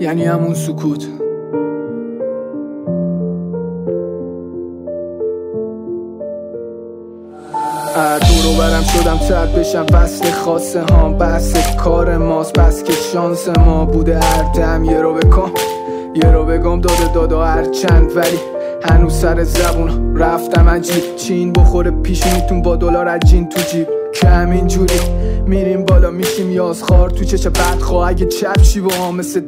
یعنی همون سکوت. دورو برم شدم ترد بشم وصل خاصه ها، بحث کار ماست بس که شانس ما بوده. هر دم یه رو بکن یه رو بگم داده هر چند، ولی هنوز سر زبون رفتم عجیب. چین بخوره پیشونیتون با دلار عجین تو جیب، که همینجوری میریم بالا میشیم یازخوار تو چش بدخواه. اگه چپشی با هم مثل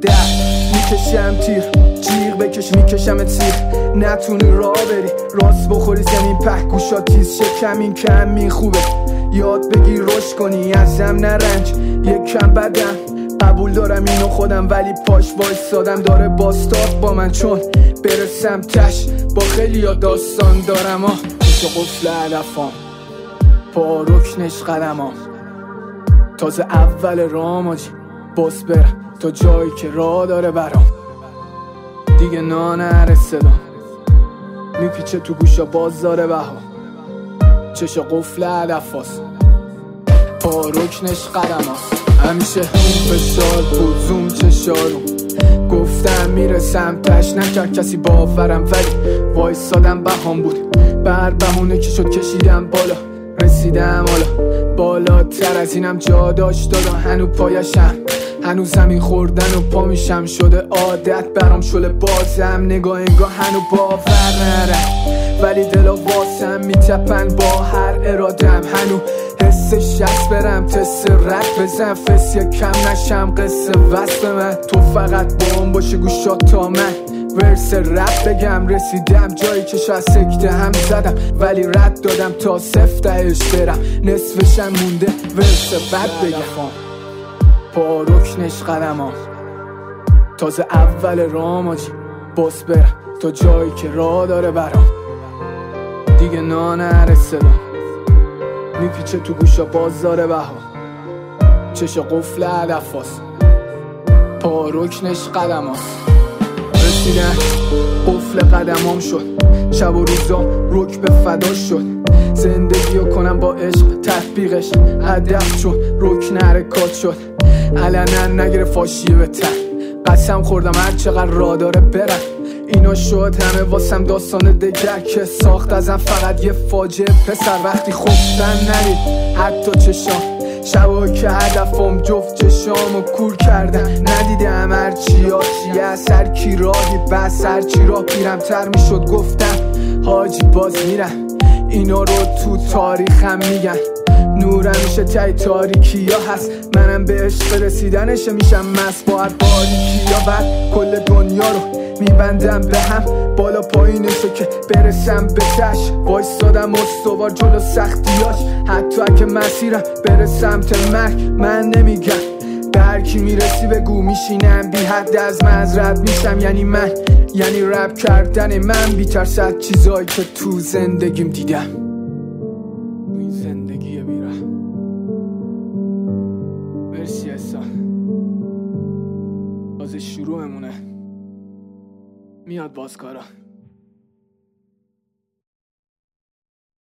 میکشم تیر، جیغ بکش میکشم تیر. نتونی راه بری راست بخوری زمین په، گوشا تیز شکمین کمین خوبه. یاد بگیر رشد کنی ازم نرنج، یک کم بدم قبول دارم اینو خودم، ولی پاش وایسادم داره باستاب با من، چون برسم تش با خیلی ها داستان دارم. پیش قفل علفام پا رکنش قدمام، تازه اول رام آجی باز برم تا جایی که راه داره برام. دیگه نانه صدا میپیچه تو گوشا باز داره بها، چش قفل علفاست پا رکنش قدماست. همیشه فشار بود زوم چشارو، گفتم میرسم تش نکرد کسی باورم، ولی وایسادم بهام بود. بر بهونه که شد کشیدم بالا، رسیدم حالا بالاتر از اینم جا داشت دادا. هنو پایشم هنو زمین خوردن و پا میشم شده عادت برام شله بازم. نگاه انگاه هنو باور نرم، ولی دلا واسم میتپن با هر ارادم. هنو حس شست برم تست رد بزن فس کم نشم قصه وصل من. تو فقط با هم باشه گوشات تا من ورس رپ بگم. رسیدم جایی که شاید سکته هم زدم، ولی رد دادم تا سفتهش برم. نصفشم مونده ورس بد بگم. پا رکنش قدمام تازه اول رام آجی باز برم تا جایی که راه داره برام. دیگه نانه صدا میپیچه تو گوشا باز داره بها، چش قفل علفاست پا رکنش قدماست. رسیدن قفل قدمام شد، شب و روزام رک به فدا شد. زندگیو کنم با عشق تطبیقش هدف، چون رکن حرکات شد. علنا نگره فاشیه به تن، قسم خوردم هر چقدر راه داره برم. اینا شد همه واسم داستان دگر که ساخت ازم فقط یه فاجعه. پسر وقتی خوبتن ندید حتی چشام، شبا که هدفم جفت چشامو کور کردن. ندیدم هرچی آشی اثر کی راهی بس هرچی راه پیرمتر میشد. گفتم حاجی باز میرم اینا رو تو تاریخم میگن. نورم میشه تای تاریکی ها هست، منم به عشق رسیدنش میشم مست. با هر باریکی ها بعد کل دنیا رو میبندم به هم، بالا پایینشو که برسم به تش. وایستادم استوار جلو سختیاش، حتی اگه مسیرم برسم تا مرگ. من نمیگم به هر کی میرسی بگو میشینم بی حد از معذرت میشم. یعنی من یعنی رپ کردن من بی‌ترس از چیزایی که تو زندگیم دیدم. این زندگی بیرم مرسی احسان، باز شروعمونه میاد باز کارا.